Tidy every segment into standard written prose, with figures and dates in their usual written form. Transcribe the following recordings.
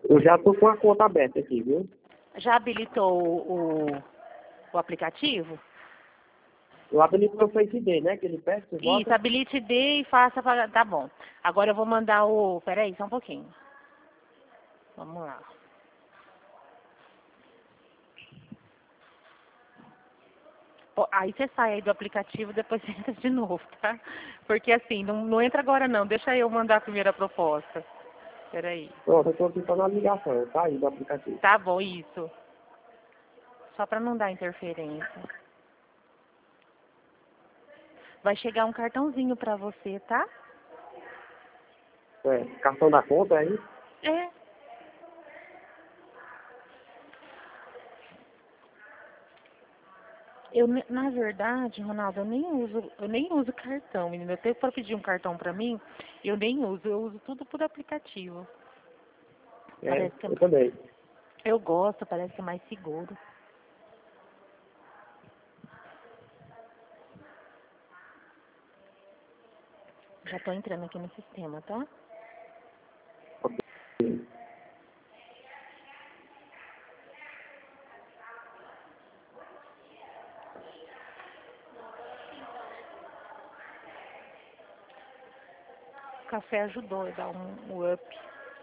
Eu já tô com a conta aberta aqui, viu? Já habilitou o aplicativo? Eu habilito meu Face ID, né? Que ele pede, você Isso, bota. habilite D e faça para... Tá bom. Agora eu vou mandar o... Peraí, só um pouquinho. Vamos lá. Ó, aí você sai aí do aplicativo, depois você entra de novo, tá? Porque assim, não entra agora não. Deixa eu mandar a primeira proposta. Peraí. Pronto, eu tô aqui só na ligação, tá aí do aplicativo. Tá bom, isso. Só para não dar interferência. Vai chegar um cartãozinho para você, tá? É, cartão da conta aí? É. Na verdade, Ronaldo, eu nem uso cartão, menina. Eu tenho para pedir um cartão para mim, eu nem uso, eu uso tudo por aplicativo. É, Parece que eu também. eu gosto, parece que é mais seguro. Já tô entrando aqui no sistema, tá? O café ajudou a dar um up.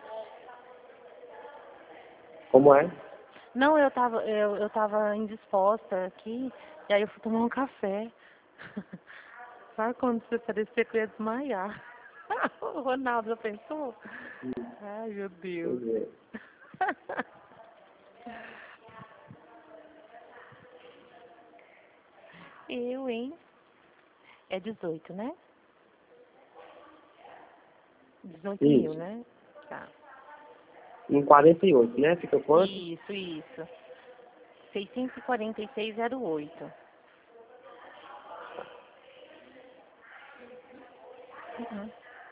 Como é? Não, eu tava indisposta aqui, e aí eu fui tomar um café. Sabe quando você parecia que eu ia desmaiar? O Ronaldo já pensou? Ai, meu Deus. Pois é. Eu, hein? É 18, né? 18 mil, Isso. né? Tá. Em 48, né? Fica quanto? Isso. 646,08. Uhum.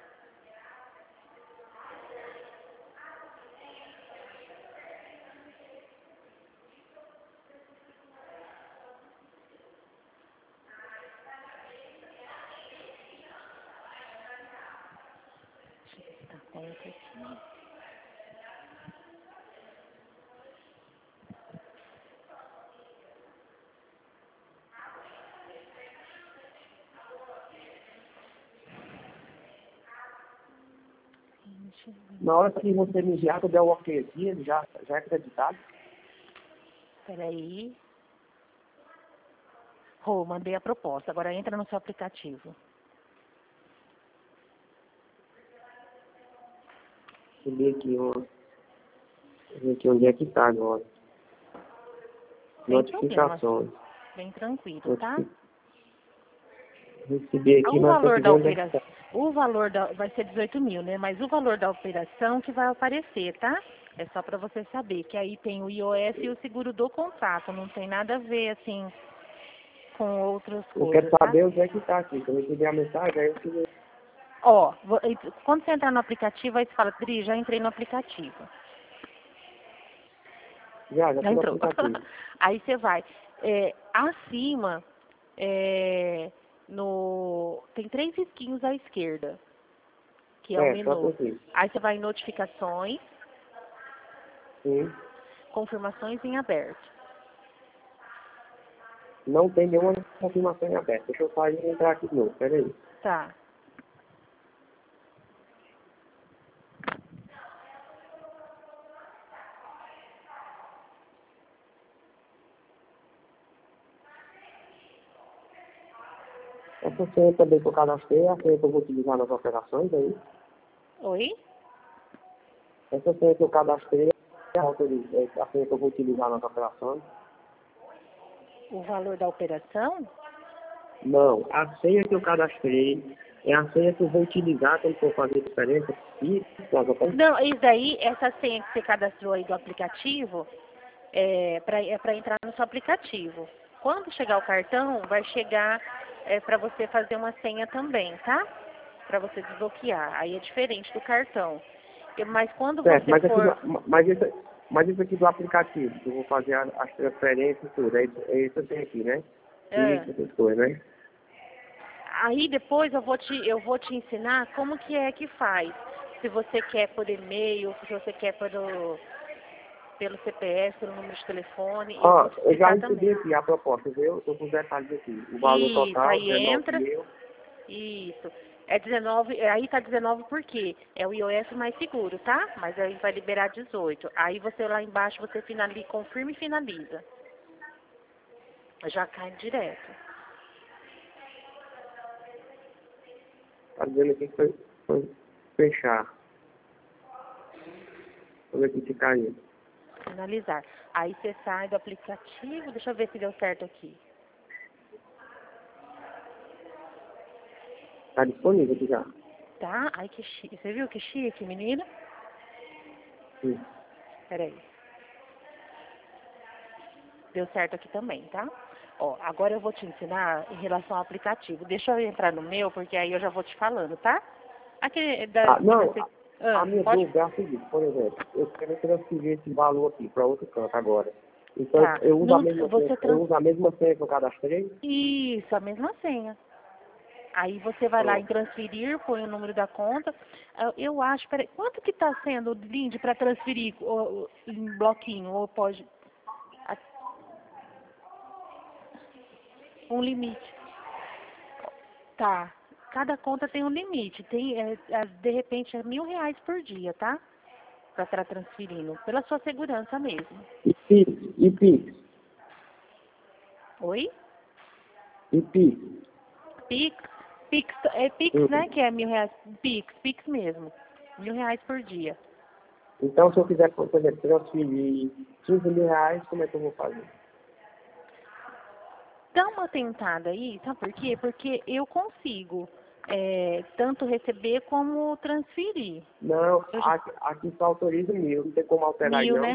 Deixa eu ver se tá certo aqui. Deixa eu ver. Na hora que você me enviar, que eu der o ok aqui, ele já é acreditado. Peraí. Rô, mandei a proposta. Agora entra no seu aplicativo. Deixa eu ver aqui, ó. Deixa eu ver aqui onde é que tá agora. Sem problema. Notificações. Bem tranquilo, tá? Recebi aqui, O mas tem valor que ver da onde é que operação, tá. vai ser 18 mil, né? Mas o valor da operação que vai aparecer, tá? É só para você saber que aí tem o IOF e o seguro do contrato. Não tem nada a ver, assim, com outras Eu quero coisas, tá? saber onde é que tá aqui. Quando eu receber a mensagem, aí eu te... Ó, quando você entrar no aplicativo, aí você fala, Dri, já entrei no aplicativo. Já Já tô no entrou. aplicativo. Aí você vai. Acima, tem 3 risquinhos à esquerda, que é o É, só menu. aqui. Aí você vai em notificações, Sim. confirmações em aberto. Não tem nenhuma confirmação em aberto. Deixa eu sair e entrar aqui de novo. Pera aí. Tá. Essa senha também que eu cadastrei, é a senha que eu vou utilizar nas operações aí. Oi? Essa senha que eu cadastrei é a senha que eu vou utilizar nas operações. O valor da operação? Não, a senha que eu cadastrei é a senha que eu vou utilizar quando for fazer diferença. E nas operações. Não, isso daí, essa senha que você cadastrou aí do aplicativo, é para entrar no seu aplicativo. Quando chegar o cartão, vai chegar para você fazer uma senha também, tá? Para você desbloquear. Aí é diferente do cartão. Mas quando Certo, você mas, for... mas isso aqui do aplicativo, que eu vou fazer as transferências e tudo, é isso aqui, né? É, Isso, essas coisas, né? aí depois eu vou te ensinar como que é que faz. se você quer por e-mail, se você quer pelo CPF, pelo número de telefone. Ó, eu já também. recebi aqui a proposta, viu? Estou com os detalhes aqui. O valor Isso, total, aí 19 entra. mil. Isso. É 19, aí tá 19 por quê? É o IOF mais seguro, tá? Mas aí vai liberar 18. Aí você lá embaixo, você finaliza, confirma e finaliza. Já cai direto. Tá dizendo aqui que foi fechar. Vou ver aqui se caiu. Finalizar. Aí você sai do aplicativo, deixa eu ver se deu certo aqui. Tá disponível aqui já. Tá? Ai, que chique. Você viu que chique, menina? Sim. Peraí. Deu certo aqui também, tá? Ó, agora eu vou te ensinar em relação ao aplicativo. Deixa eu entrar no meu, porque aí eu já vou te falando, tá? Aquele da... Não, a minha pode... dúvida é a seguinte, por exemplo, eu quero transferir esse valor aqui para outro canto agora. Então, Tá. eu uso, Não, a mesma senha, eu uso a mesma senha que eu cadastrei? Isso, a mesma senha. Aí você vai lá em transferir, põe o número da conta. Eu acho, peraí, quanto que tá sendo o link para transferir em bloquinho? Ou pode... Um limite. Tá. Cada conta tem um limite. Tem, de repente, é R$1.000 por dia, tá? Pra estar transferindo. Pela sua segurança mesmo. E Pix? Oi? E Pix? Pix. Pix, né? Que é R$1.000. Pix mesmo. R$1.000 por dia. Então, se eu quiser, por exemplo, transferir 15 mil reais, como é que eu vou fazer? Dá uma tentada aí, sabe por quê? Porque eu consigo tanto receber como transferir. Não, aqui só autoriza 1.000, não tem como alterar aí 1.000, não? né?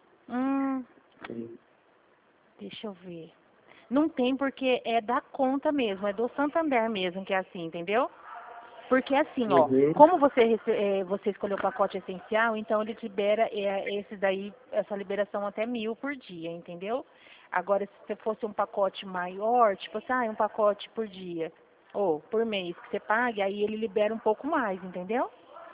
Deixa eu ver. Não tem porque é da conta mesmo, é do Santander mesmo que é assim, entendeu? Porque assim, ó, como você escolheu o pacote essencial, então ele libera essa liberação até 1.000 por dia, entendeu? Agora, se fosse um pacote maior, tipo assim, um pacote por dia, ou por mês que você pague, aí ele libera um pouco mais, entendeu?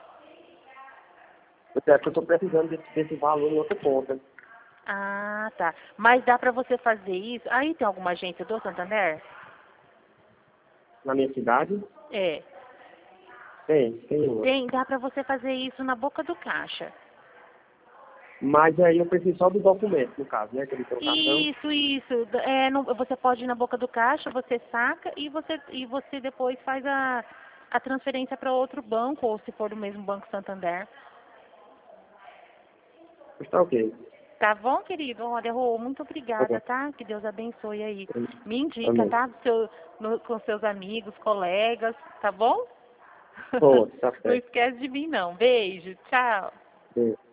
É que eu estou precisando desse valor em outra conta. Ah, tá. Mas dá pra você fazer isso? Aí tem alguma agência do Santander? Na minha cidade? É. Tem uma. Dá pra você fazer isso na boca do caixa. Mas aí eu preciso só do documento, no caso, né? Que ele tem o cartão. Isso. Você pode ir na boca do caixa, você saca e você depois faz a transferência para outro banco, ou se for do mesmo Banco Santander. Está ok. Tá bom, querido? Olha, Rô, muito obrigada, tá? Que Deus abençoe aí. Me indica, tá? Com seus amigos, colegas, tá bom? Tá certo. Não esquece de mim, não. Beijo, tchau. Beijo.